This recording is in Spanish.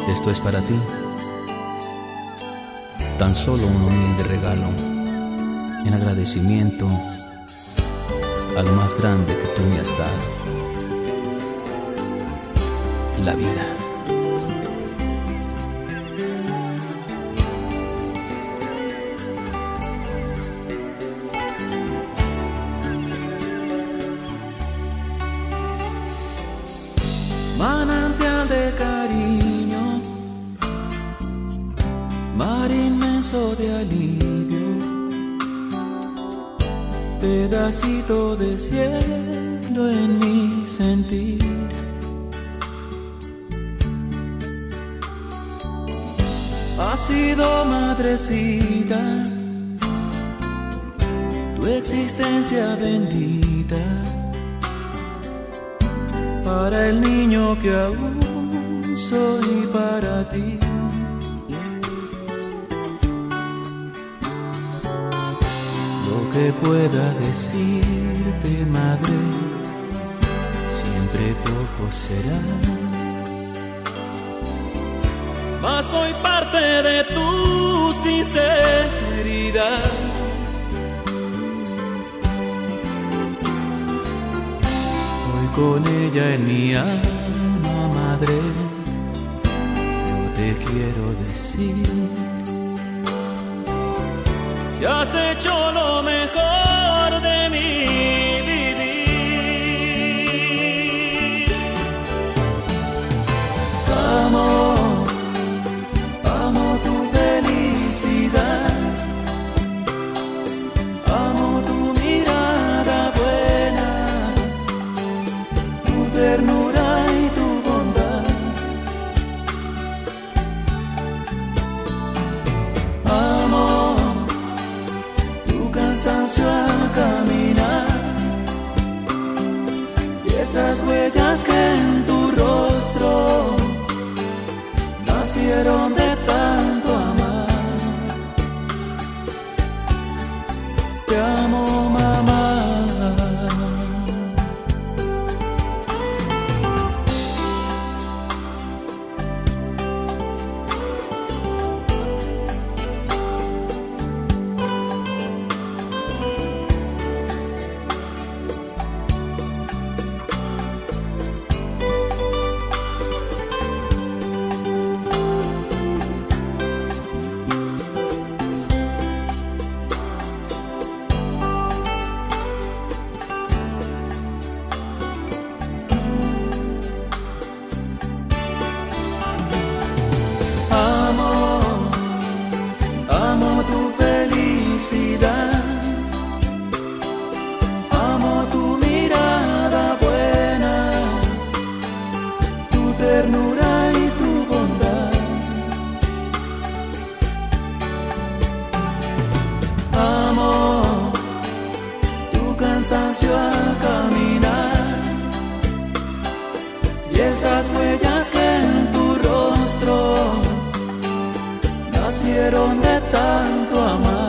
Esto es para ti, tan solo un humilde regalo en agradecimiento a lo más grande que tú me has dado, la vida. Manantial de cariño, mar inmenso de alivio, pedacito de cielo en mi sentir. Has sido madrecita, tu existencia bendita, para el niño que aún soy para ti. Lo que pueda decirte, madre, siempre poco será, mas soy parte de tu sinceridad. Con ella en mi alma, madre, yo te quiero decir que has hecho lo mejor de mi vivir. Amo, amo tu felicidad, amo tu mirada buena, ternura y tu bondad. Amo tu cansancio al caminar y esas huellas que en tu rostro nacieron de tanto amar. Te amo, mamá. Amo tu felicidad, amo tu mirada buena, tu ternura y tu bondad. Amo tu cansancio al caminar y esas huellas que en tu rostro nacieron de tanto amar.